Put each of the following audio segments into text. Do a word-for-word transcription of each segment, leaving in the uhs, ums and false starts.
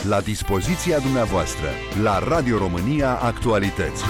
La dispoziția dumneavoastră, la Radio România Actualități.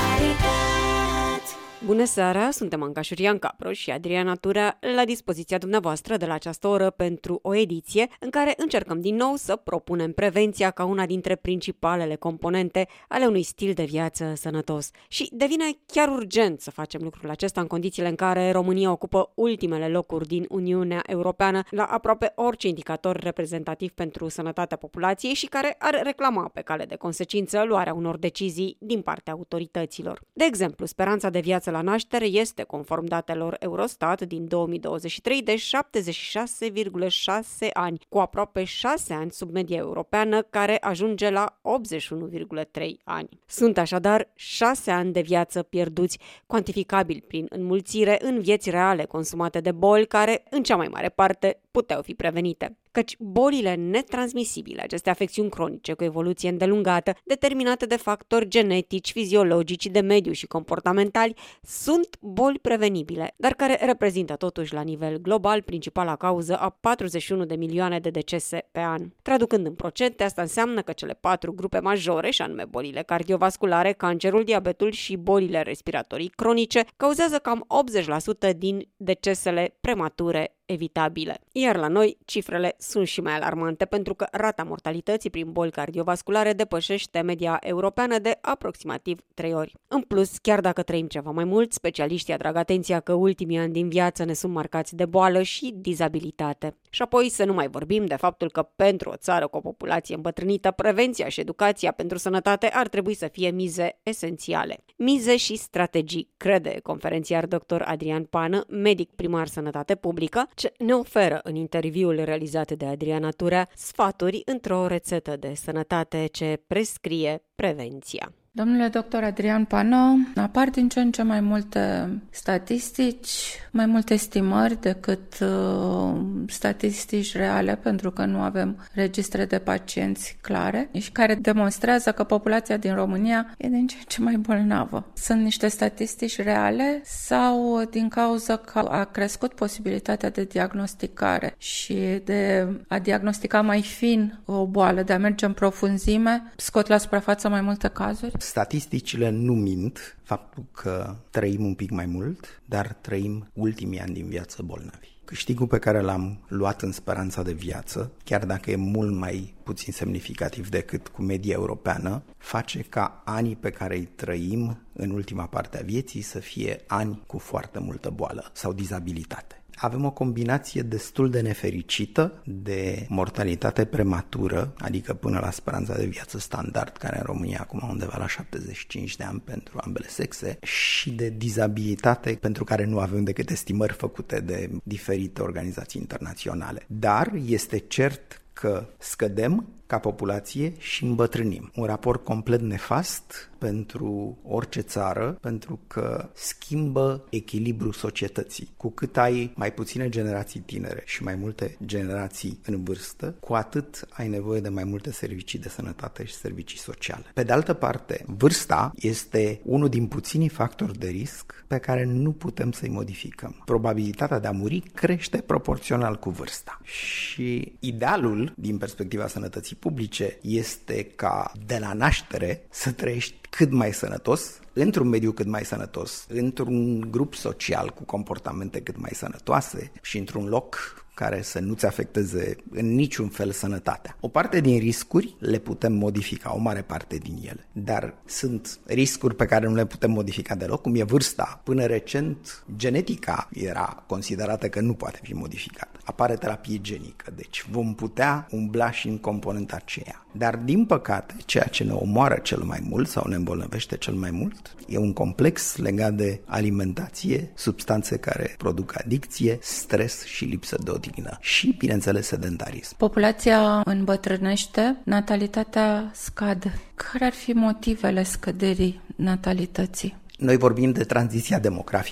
Bună seara, suntem Anca Șurian Capro și Adriana Turea la dispoziția dumneavoastră de la această oră pentru o ediție în care încercăm din nou să propunem prevenția ca una dintre principalele componente ale unui stil de viață sănătos. Și devine chiar urgent să facem lucrul acesta în condițiile în care România ocupă ultimele locuri din Uniunea Europeană la aproape orice indicator reprezentativ pentru sănătatea populației și care ar reclama pe cale de consecință luarea unor decizii din partea autorităților. De exemplu, speranța de viață la naștere este, conform datelor Eurostat din două mii douăzeci și trei, de șaptezeci și șase virgulă șase ani, cu aproape șase ani sub media europeană, care ajunge la optzeci și unu virgulă trei ani. Sunt așadar șase ani de viață pierduți, cuantificabili prin înmulțire în vieți reale consumate de boli care, în cea mai mare parte, puteau fi prevenite. Căci bolile netransmisibile, aceste afecțiuni cronice cu evoluție îndelungată, determinate de factori genetici, fiziologici, de mediu și comportamentali, sunt boli prevenibile, dar care reprezintă totuși la nivel global principala cauză a patruzeci și unu de milioane de decese pe an. Traducând în procente, asta înseamnă că cele patru grupe majore, și anume bolile cardiovasculare, cancerul, diabetul și bolile respiratorii cronice, cauzează cam optzeci la sută din decesele premature evitabile. Iar la noi, cifrele sunt și mai alarmante pentru că rata mortalității prin boli cardiovasculare depășește media europeană de aproximativ trei ori. În plus, chiar dacă trăim ceva mai mult, specialiștii atrag atenția că ultimii ani din viață ne sunt marcați de boală și dizabilitate. Și apoi să nu mai vorbim de faptul că pentru o țară cu o populație îmbătrânită, prevenția și educația pentru sănătate ar trebui să fie mize esențiale. Mize și strategii, crede conferențiar doctor Adrian Pană, medic primar sănătate publică, ce ne oferă în interviul realizat de Adriana Turea sfaturi într-o rețetă de sănătate ce prescrie prevenția. Domnule doctor Adrian Pană, apar din ce în ce mai multe statistici, mai multe estimări decât uh, statistici reale, pentru că nu avem registre de pacienți clare și care demonstrează că populația din România e din ce în ce mai bolnavă. Sunt niște statistici reale sau din cauza că a crescut posibilitatea de diagnosticare și de a diagnostica mai fin o boală, de a merge în profunzime, scot la suprafață mai multe cazuri? Statisticile nu mint faptul că trăim un pic mai mult, dar trăim ultimii ani din viață bolnavi. Câștigul pe care l-am luat în speranța de viață, chiar dacă e mult mai puțin semnificativ decât cu media europeană, face ca anii pe care îi trăim în ultima parte a vieții să fie ani cu foarte multă boală sau dizabilitate. Avem o combinație destul de nefericită de mortalitate prematură, adică până la speranța de viață standard, care în România acum undeva la șaptezeci și cinci de ani pentru ambele sexe, și de dizabilitate pentru care nu avem decât estimări făcute de diferite organizații internaționale. Dar este cert că scădem ca populație și îmbătrânim. Un raport complet nefast pentru orice țară, pentru că schimbă echilibrul societății. Cu cât ai mai puține generații tinere și mai multe generații în vârstă, cu atât ai nevoie de mai multe servicii de sănătate și servicii sociale. Pe de altă parte, vârsta este unul din puținii factori de risc pe care nu putem să-i modificăm. Probabilitatea de a muri crește proporțional cu vârsta. Și idealul, din perspectiva sănătății publice, este ca de la naștere să trăiești cât mai sănătos, într-un mediu cât mai sănătos, într-un grup social cu comportamente cât mai sănătoase și într-un loc care să nu-ți afecteze în niciun fel sănătatea. O parte din riscuri le putem modifica, o mare parte din ele, dar sunt riscuri pe care nu le putem modifica deloc, cum e vârsta. Până recent, genetica era considerată că nu poate fi modificată. Apare terapie genică, deci vom putea umbla și în componenta aceea. Dar, din păcate, ceea ce ne omoară cel mai mult sau ne îmbolnăvește cel mai mult e un complex legat de alimentație, substanțe care produc adicție, stres și lipsă de odihnă și, bineînțeles, sedentarism. Populația îmbătrânește, natalitatea scade. Care ar fi motivele scăderii natalității? Noi vorbim de tranziția demografică,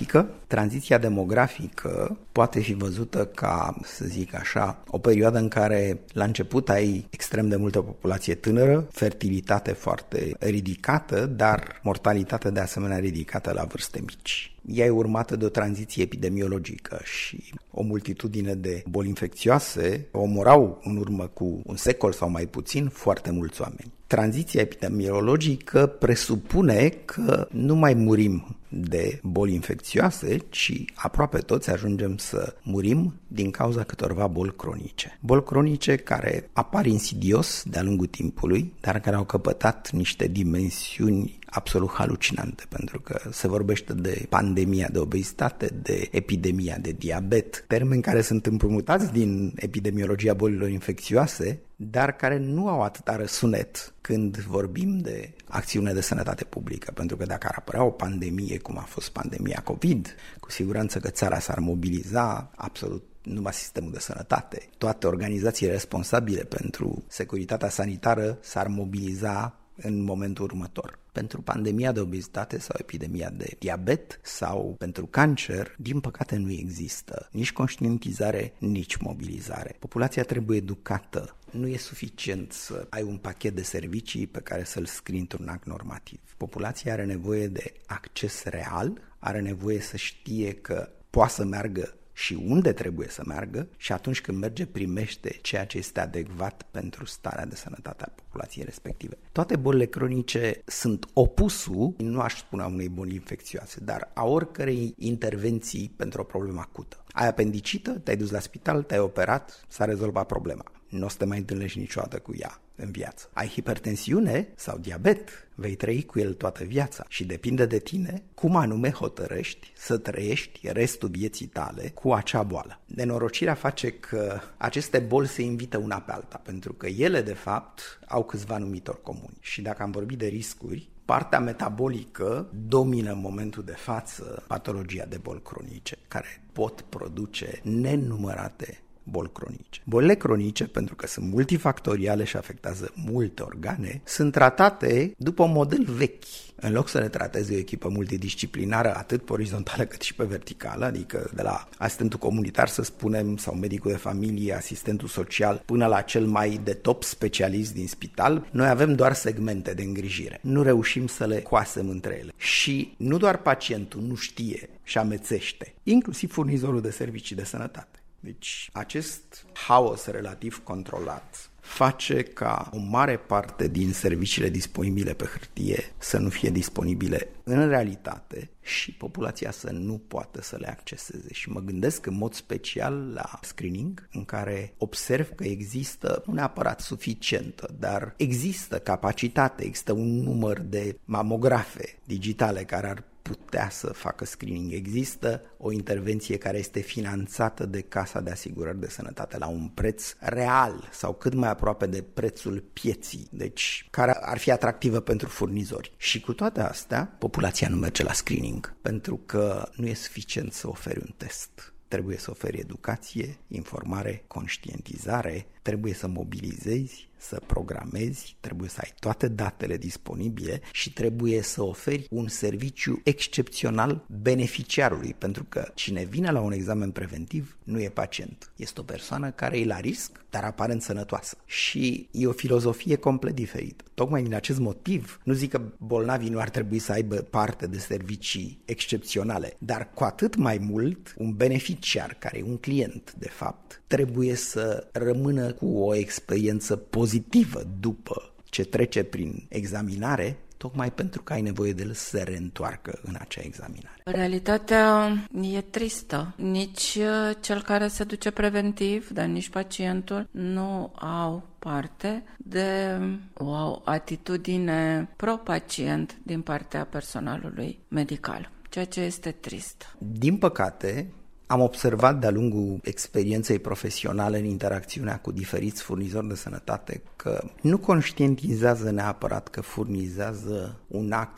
Tranziția demografică poate fi văzută ca, să zic așa, o perioadă în care la început ai extrem de multă populație tânără, fertilitate foarte ridicată, dar mortalitate de asemenea ridicată la vârste mici. Ea e urmată de o tranziție epidemiologică și o multitudine de boli infecțioase omorau în urmă cu un secol sau mai puțin foarte mulți oameni. Tranziția epidemiologică presupune că nu mai murim de boli infecțioase, ci aproape toți ajungem să murim din cauza câtorva boli cronice. Boli cronice care apar insidios de-a lungul timpului, dar care au căpătat niște dimensiuni absolut halucinante, pentru că se vorbește de pandemia de obezitate, de epidemia de diabet, termeni care sunt împrumutați din epidemiologia bolilor infecțioase, dar care nu au atâta răsunet când vorbim de acțiune de sănătate publică, pentru că dacă ar apărea o pandemie, cum a fost pandemia COVID, cu siguranță că țara s-ar mobiliza absolut numai sistemul de sănătate. Toate organizațiile responsabile pentru securitatea sanitară s-ar mobiliza în momentul următor. Pentru pandemia de obezitate sau epidemia de diabet sau pentru cancer, din păcate nu există nici conștientizare, nici mobilizare. Populația trebuie educată. Nu e suficient să ai un pachet de servicii pe care să-l scrii într-un act normativ. Populația are nevoie de acces real, are nevoie să știe că poate să meargă și unde trebuie să meargă și atunci când merge primește ceea ce este adecvat pentru starea de sănătate a populației respective. Toate bolile cronice sunt opusul, nu aș spune a unei boli infecțioase, dar a oricărei intervenții pentru o problemă acută. Ai apendicită, te-ai dus la spital, te-ai operat, s-a rezolvat problema. Nu o să te mai întâlnești niciodată cu ea în viață. Ai hipertensiune sau diabet, vei trăi cu el toată viața și depinde de tine cum anume hotărăști să trăiești restul vieții tale cu acea boală. Nenorocirea face că aceste boli se invită una pe alta, pentru că ele de fapt au câțiva numitori comuni. Și dacă am vorbit de riscuri, partea metabolică domină în momentul de față patologia de boli cronice, care pot produce nenumărate boli cronice. Bolile cronice, pentru că sunt multifactoriale și afectează multe organe, sunt tratate după un model vechi. În loc să le trateze o echipă multidisciplinară, atât pe orizontală cât și pe verticală, adică de la asistentul comunitar, să spunem, sau medicul de familie, asistentul social, până la cel mai de top specialist din spital, noi avem doar segmente de îngrijire. Nu reușim să le coasem între ele. Și nu doar pacientul nu știe și amețește, inclusiv furnizorul de servicii de sănătate. Deci acest haos relativ controlat face ca o mare parte din serviciile disponibile pe hârtie să nu fie disponibile în realitate și populația să nu poată să le acceseze. Și mă gândesc în mod special la screening, în care observ că există, nu neapărat suficientă, dar există capacitate, există un număr de mamografe digitale care ar putea să facă screening. Există o intervenție care este finanțată de Casa de Asigurări de Sănătate la un preț real sau cât mai aproape de prețul pieții, deci care ar fi atractivă pentru furnizori. Și cu toate astea, populația nu merge la screening, pentru că nu e suficient să oferi un test. Trebuie să oferi educație, informare, conștientizare, trebuie să mobilizezi, să programezi, trebuie să ai toate datele disponibile și trebuie să oferi un serviciu excepțional beneficiarului, pentru că cine vine la un examen preventiv nu e pacient, este o persoană care e la risc, dar aparent sănătoasă. Și e o filozofie complet diferită. Tocmai din acest motiv, nu zic că bolnavii nu ar trebui să aibă parte de servicii excepționale, dar cu atât mai mult un beneficiar, care e un client de fapt, trebuie să rămână cu o experiență pozitivă după ce trece prin examinare, tocmai pentru că ai nevoie de el să se reîntoarcă în acea examinare. Realitatea e tristă. Nici cel care se duce preventiv, dar nici pacientul nu au parte de o atitudine pro-pacient din partea personalului medical, ceea ce este trist. Din păcate, am observat de-a lungul experienței profesionale în interacțiunea cu diferiți furnizori de sănătate că nu conștientizează neapărat că furnizează un act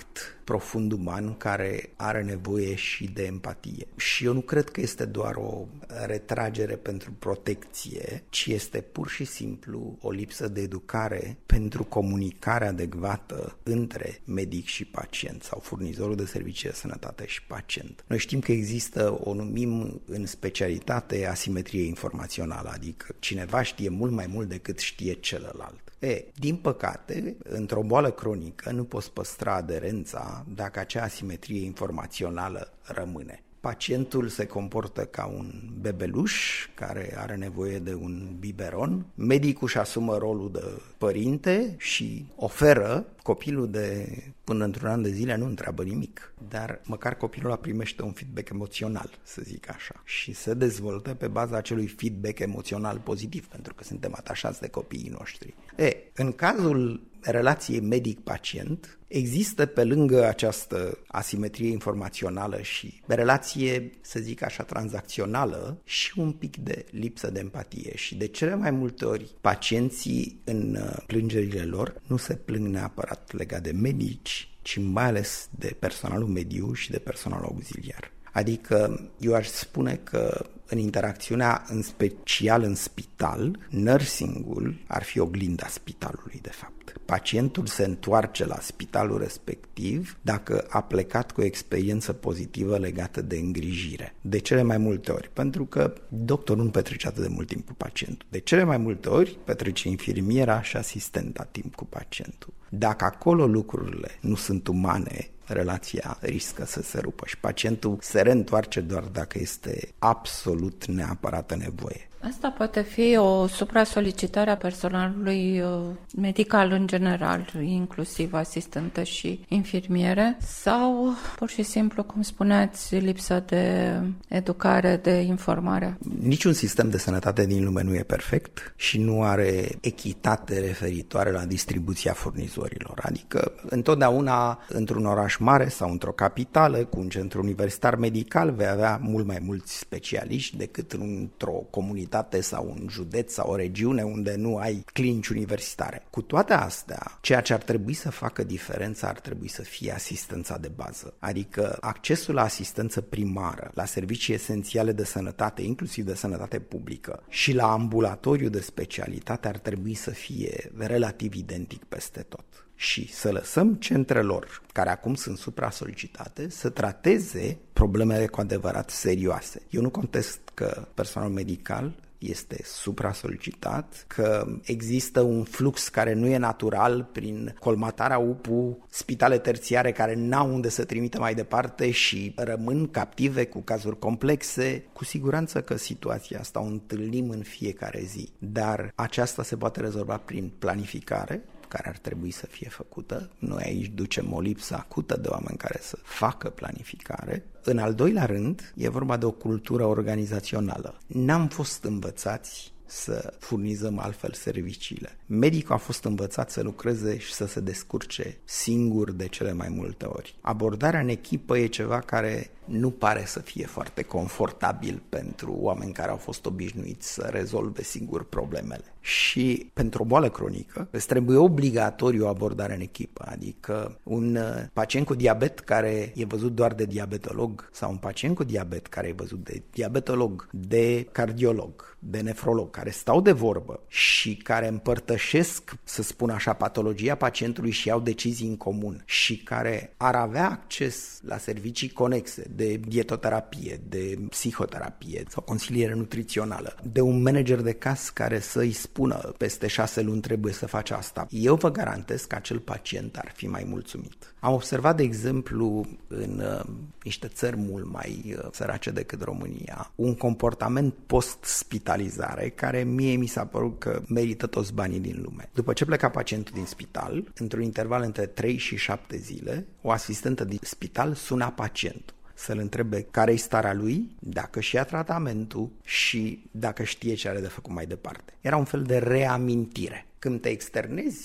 profund uman care are nevoie și de empatie. Și eu nu cred că este doar o retragere pentru protecție, ci este pur și simplu o lipsă de educare pentru comunicare adecvată între medic și pacient sau furnizorul de servicii de sănătate și pacient. Noi știm că există, o numim în specialitate, asimetrie informațională, adică cineva știe mult mai mult decât știe celălalt. E, din păcate, într-o boală cronică nu poți păstra aderența dacă acea asimetrie informațională rămâne. Pacientul se comportă ca un bebeluș care are nevoie de un biberon, medicul își asumă rolul de părinte și oferă, copilul de până într-un an de zile nu întreabă nimic, dar măcar copilul primește un feedback emoțional, să zic așa, și se dezvoltă pe baza acelui feedback emoțional pozitiv, pentru că suntem atașați de copiii noștri. E, în cazul relației medic-pacient, există pe lângă această asimetrie informațională și relație, să zic așa, tranzacțională și un pic de lipsă de empatie și de cele mai multe ori pacienții în plângerile lor nu se plâng neapărat legat de medici, ci mai ales de personalul mediu și de personalul auxiliar. Adică eu aș spune că în interacțiunea, în special în spital, nursing-ul ar fi oglinda spitalului, de fapt. Pacientul se întoarce la spitalul respectiv dacă a plecat cu o experiență pozitivă legată de îngrijire. De cele mai multe ori, pentru că doctorul nu petrece atât de mult timp cu pacientul. De cele mai multe ori petrece infirmiera și asistenta timp cu pacientul. Dacă acolo lucrurile nu sunt umane, relația riscă să se rupă și pacientul se reîntoarce doar dacă este absolut neapărată nevoie. Asta poate fi o supra-solicitare a personalului medical în general, inclusiv asistente și infirmiere, sau pur și simplu, cum spuneați, lipsa de educare, de informare? Niciun sistem de sănătate din lume nu e perfect și nu are echitate referitoare la distribuția furnizorilor. Adică întotdeauna într-un oraș mare sau într-o capitală cu un centru universitar medical vei avea mult mai mulți specialiști decât într-o comunitate sau un județ sau o regiune unde nu ai clinici universitare. Cu toate astea, ceea ce ar trebui să facă diferența ar trebui să fie asistența de bază, adică accesul la asistență primară, la servicii esențiale de sănătate, inclusiv de sănătate publică, și la ambulatoriu de specialitate ar trebui să fie relativ identic peste tot. Și să lăsăm centrelor, care acum sunt supra-solicitate, să trateze problemele cu adevărat serioase. Eu nu contest că personalul medical este supra-solicitat, că există un flux care nu e natural prin colmatarea U P U, spitale terțiare care n-au unde să trimită mai departe și rămân captive cu cazuri complexe. Cu siguranță că situația asta o întâlnim în fiecare zi, dar aceasta se poate rezolva prin planificare, care ar trebui să fie făcută. Noi aici ducem o lipsă acută de oameni care să facă planificare. În al doilea rând, e vorba de o cultură organizațională. N-am fost învățați să furnizăm altfel serviciile. Medicul a fost învățat să lucreze și să se descurce singur de cele mai multe ori. Abordarea în echipă e ceva care nu pare să fie foarte confortabil pentru oameni care au fost obișnuiți să rezolve singur problemele. Și pentru o boală cronică îți trebuie obligatoriu o abordare în echipă, adică un pacient cu diabet care e văzut doar de diabetolog sau un pacient cu diabet care e văzut de diabetolog, de cardiolog, de nefrolog, care stau de vorbă și care împărtășesc, să spun așa, patologia pacientului și iau decizii în comun și care ar avea acces la servicii conexe de dietoterapie, de psihoterapie sau consiliere nutrițională, de un manager de caz care să-i spună peste șase luni trebuie să faci asta. Eu vă garantez că acel pacient ar fi mai mulțumit. Am observat, de exemplu, în uh, niște țări mult mai uh, sărace decât România, un comportament post-spitalizare care mie mi s-a părut că merită toți banii din lume. După ce pleca pacientul din spital, într-un interval între trei și șapte zile, o asistentă din spital suna pacientul să-l întrebe care-i starea lui, dacă și ia tratamentul și dacă știe ce are de făcut mai departe. Era un fel de reamintire. Când te externezi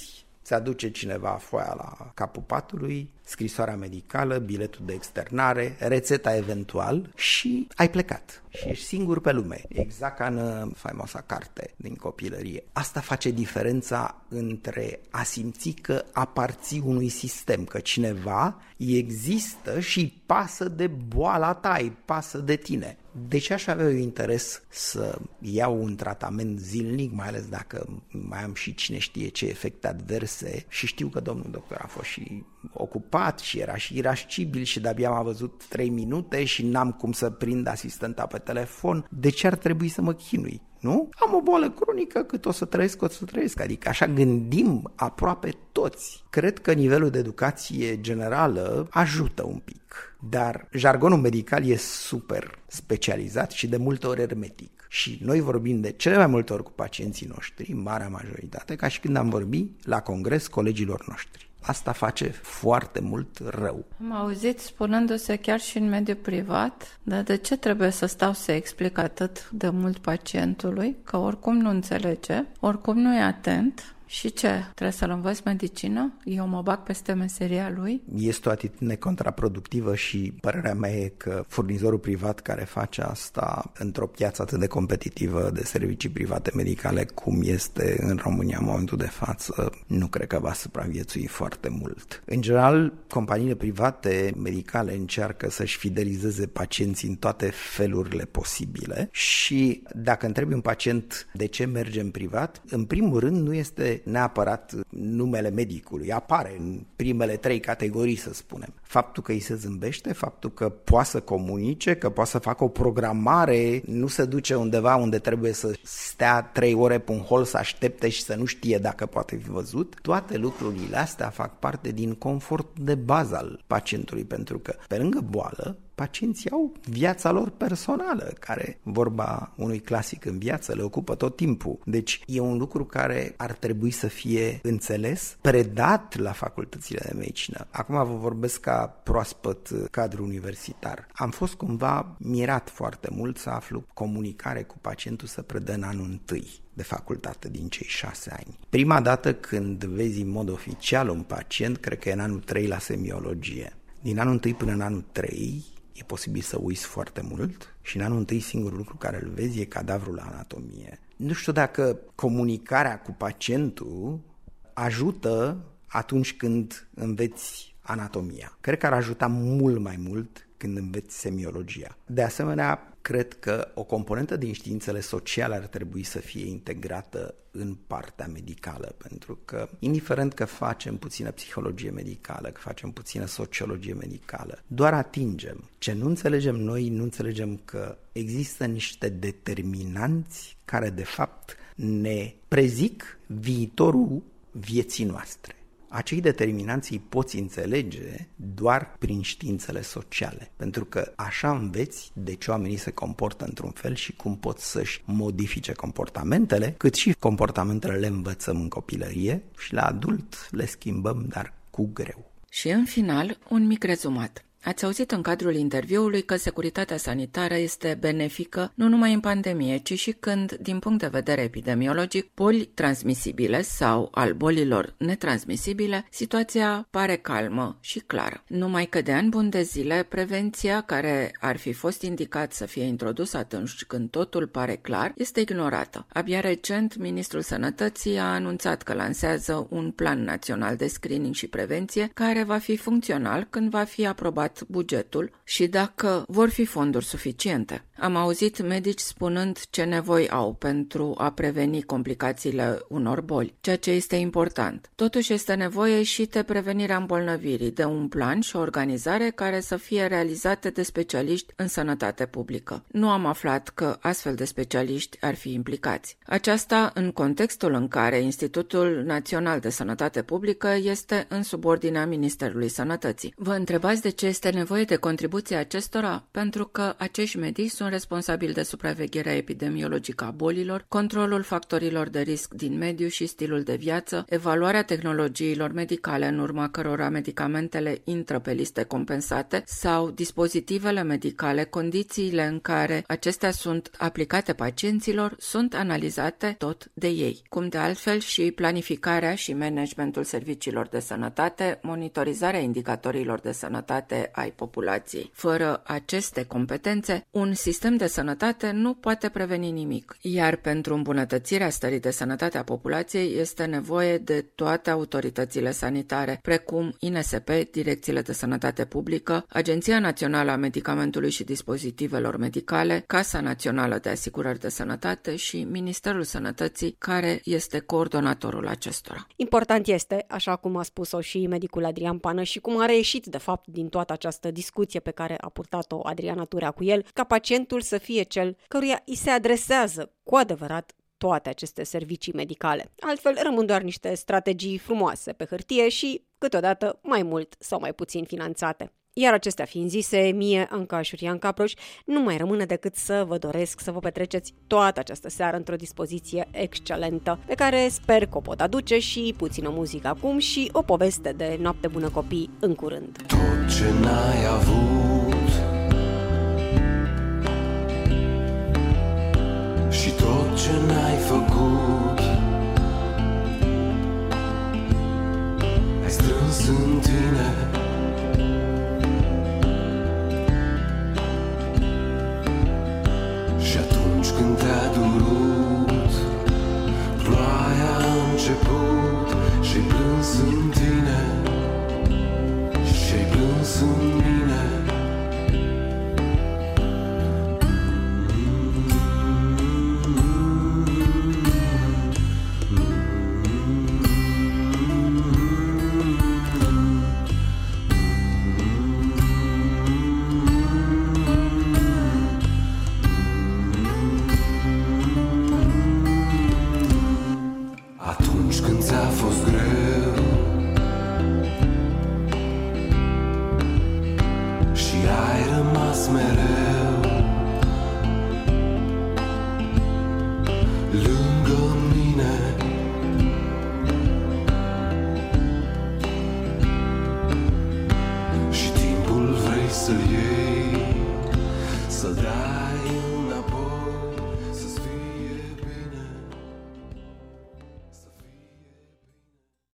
Ți aduce cineva foaia la capul patului, scrisoarea medicală, biletul de externare, rețeta eventual și ai plecat. Și ești singur pe lume, exact ca în faimoasa carte din copilărie. Asta face diferența între a simți că aparții unui sistem, că cineva există și îi pasă de boala ta, îi pasă de tine. De ce aș avea eu interes să iau un tratament zilnic, mai ales dacă mai am și cine știe ce efecte adverse și știu că domnul doctor a fost și ocupat și era și irascibil și de-abia m-a văzut trei minute și n-am cum să prind asistenta pe telefon? De ce ar trebui să mă chinui? Nu? Am o boală cronică, cât o să trăiesc, o să trăiesc. Adică așa gândim aproape toți. Cred că nivelul de educație generală ajută un pic, dar jargonul medical e super specializat și de multe ori ermetic. Și noi vorbim de cele mai multe ori cu pacienții noștri, marea majoritate, ca și când am vorbit la congres colegilor noștri. Asta face foarte mult rău. Am auzit spunându-se chiar și în mediul privat, dar de ce trebuie să stau să explic atât de mult pacientului, că oricum nu înțelege, oricum nu e atent. Și ce? Trebuie să-l învăț medicină? Eu mă bag peste meseria lui? Este o atitudine contraproductivă și părerea mea e că furnizorul privat care face asta într-o piață atât de competitivă de servicii private medicale cum este în România în momentul de față, nu cred că va supraviețui foarte mult. În general, companiile private medicale încearcă să-și fidelizeze pacienții în toate felurile posibile și dacă întrebi un pacient de ce merge în privat, în primul rând nu este neapărat numele medicului, apare în primele trei categorii, să spunem. Faptul că îi se zâmbește, faptul că poate să comunice, că poate să facă o programare, nu se duce undeva unde trebuie să stea trei ore pe un hol să aștepte și să nu știe dacă poate fi văzut. Toate lucrurile astea fac parte din confort de bază al pacientului, pentru că pe lângă boală, pacienții au viața lor personală, care, vorba unui clasic în viață, le ocupă tot timpul. Deci e un lucru care ar trebui să fie înțeles, predat la facultățile de medicină. Acum vă vorbesc ca proaspăt cadru universitar. Am fost cumva mirat foarte mult să aflu comunicare cu pacientul să predă în anul întâi de facultate din cei șase ani. Prima dată când vezi în mod oficial un pacient, cred că e în anul trei la semiologie. Din anul întâi până în anul trei e posibil să uiți foarte mult și în anul întâi singurul lucru care îl vezi e cadavrul la anatomie. Nu știu dacă comunicarea cu pacientul ajută atunci când înveți anatomia. Cred că ar ajuta mult mai mult când înveți semiologia. De asemenea, cred că o componentă din științele sociale ar trebui să fie integrată în partea medicală, pentru că, indiferent că facem puțină psihologie medicală, că facem puțină sociologie medicală, doar atingem. Ce nu înțelegem noi, nu înțelegem că există niște determinanți care, de fapt, ne prezic viitorul vieții noastre. Acei determinanți îi poți înțelege doar prin științele sociale, pentru că așa înveți de ce oamenii se comportă într-un fel și cum pot să-și modifice comportamentele, cât și comportamentele le învățăm în copilărie și la adult le schimbăm, dar cu greu. Și în final, un mic rezumat. Ați auzit în cadrul interviului că securitatea sanitară este benefică nu numai în pandemie, ci și când, din punct de vedere epidemiologic, boli transmisibile sau al bolilor netransmisibile, situația pare calmă și clară. Numai că de ani buni de zile, prevenția care ar fi fost indicat să fie introdusă atunci când totul pare clar, este ignorată. Abia recent, Ministrul Sănătății a anunțat că lansează un plan național de screening și prevenție care va fi funcțional când va fi aprobat bugetul și dacă vor fi fonduri suficiente. Am auzit medici spunând ce nevoi au pentru a preveni complicațiile unor boli, ceea ce este important. Totuși este nevoie și de prevenirea îmbolnăvirii, de un plan și o organizare care să fie realizate de specialiști în sănătate publică. Nu am aflat că astfel de specialiști ar fi implicați. Aceasta în contextul în care Institutul Național de Sănătate Publică este în subordinea Ministerului Sănătății. Vă întrebați de ce este nevoie de contribuția acestora? Pentru că acești medici sunt responsabil de supravegherea epidemiologică a bolilor, controlul factorilor de risc din mediu și stilul de viață, evaluarea tehnologiilor medicale în urma cărora medicamentele intră pe liste compensate sau dispozitivele medicale, condițiile în care acestea sunt aplicate pacienților, sunt analizate tot de ei, cum de altfel și planificarea și managementul serviciilor de sănătate, monitorizarea indicatorilor de sănătate ai populației. Fără aceste competențe, un sistem de sănătate nu poate preveni nimic, iar pentru îmbunătățirea stării de sănătate a populației este nevoie de toate autoritățile sanitare, precum I N S P, Direcțiile de Sănătate Publică, Agenția Națională a Medicamentului și Dispozitivelor Medicale, Casa Națională de Asigurări de Sănătate și Ministerul Sănătății, care este coordonatorul acestora. Important este, așa cum a spus-o și medicul Adrian Pană și cum a reieșit de fapt din toată această discuție pe care a purtat-o Adriana Turea cu el, ca pacientul să fie cel căruia îi se adresează cu adevărat toate aceste servicii medicale. Altfel rămân doar niște strategii frumoase pe hârtie și câteodată mai mult sau mai puțin finanțate. Iar acestea fiind zise, mie, Anca Șurian Caproș, nu mai rămâne decât să vă doresc să vă petreceți toată această seară într-o dispoziție excelentă, pe care sper că o pot aduce și puțină muzică acum și o poveste de noapte bună copii în curând. Tot ce n-ai avut și tot ce n-ai făcut ai strâns în tine. Și atunci când te-a durut, ploaia a început și-ai plâns în tine, și-ai plâns în mine. Ți-a fost greu și ai rămas mereu lângă mine. Și timpul vrei să-l iei, să-l dai